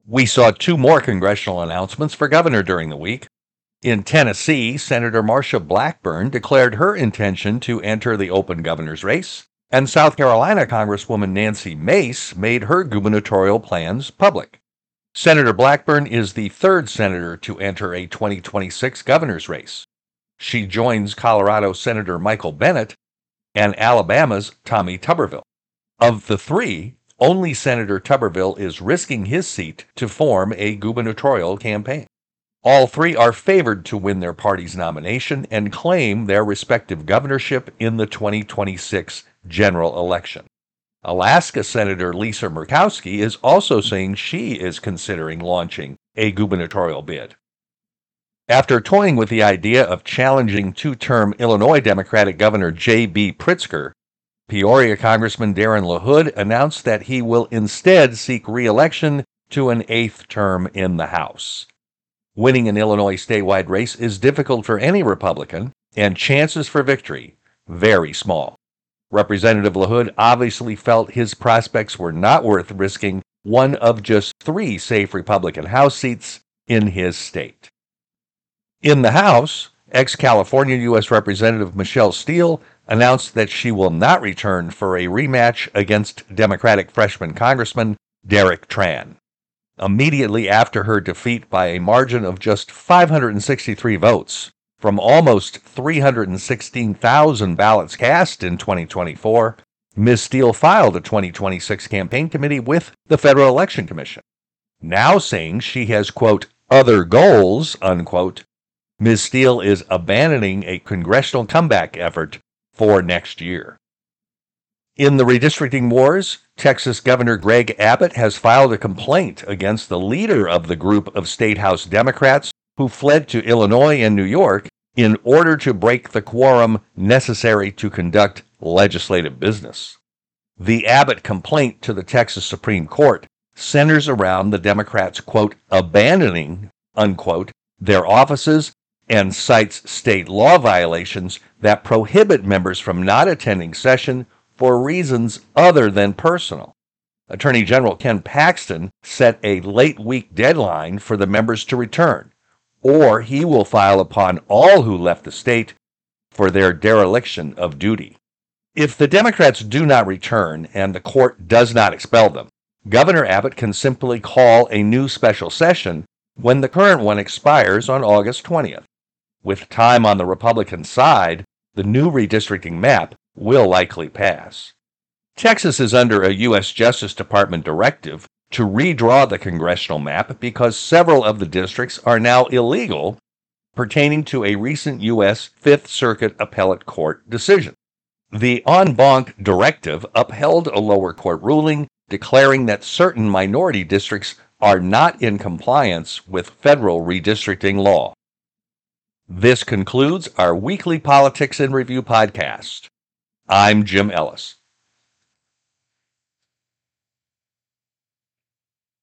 We saw two more congressional announcements for governor during the week. In Tennessee, Senator Marsha Blackburn declared her intention to enter the open governor's race, and South Carolina Congresswoman Nancy Mace made her gubernatorial plans public. Senator Blackburn is the third senator to enter a 2026 governor's race. She joins Colorado Senator Michael Bennet and Alabama's Tommy Tuberville. Of the three, only Senator Tuberville is risking his seat to form a gubernatorial campaign. All three are favored to win their party's nomination and claim their respective governorship in the 2026 general election. Alaska Senator Lisa Murkowski is also saying she is considering launching a gubernatorial bid. After toying with the idea of challenging two-term Illinois Democratic Governor J.B. Pritzker, Peoria Congressman Darren LaHood announced that he will instead seek re-election to an eighth term in the House. Winning an Illinois statewide race is difficult for any Republican, and chances for victory very small. Representative LaHood obviously felt his prospects were not worth risking one of just three safe Republican House seats in his state. In the House, ex-California U.S. Representative Michelle Steel announced that she will not return for a rematch against Democratic freshman Congressman Derek Tran. Immediately after her defeat by a margin of just 563 votes from almost 316,000 ballots cast in 2024, Ms. Steele filed a 2026 campaign committee with the Federal Election Commission. Now saying she has, quote, other goals, unquote, Ms. Steele is abandoning a congressional comeback effort for next year. In the redistricting wars, Texas Governor Greg Abbott has filed a complaint against the leader of the group of State House Democrats who fled to Illinois and New York in order to break the quorum necessary to conduct legislative business. The Abbott complaint to the Texas Supreme Court centers around the Democrats, quote, abandoning, unquote, their offices and cites state law violations that prohibit members from not attending session for reasons other than personal. Attorney General Ken Paxton set a late-week deadline for the members to return, or he will file upon all who left the state for their dereliction of duty. If the Democrats do not return and the court does not expel them, Governor Abbott can simply call a new special session when the current one expires on August 20th. With time on the Republican side, the new redistricting map will likely pass. Texas is under a U.S. Justice Department directive to redraw the congressional map because several of the districts are now illegal, pertaining to a recent U.S. Fifth Circuit Appellate Court decision. The en banc directive upheld a lower court ruling declaring that certain minority districts are not in compliance with federal redistricting law. This concludes our weekly Politics in Review podcast. I'm Jim Ellis.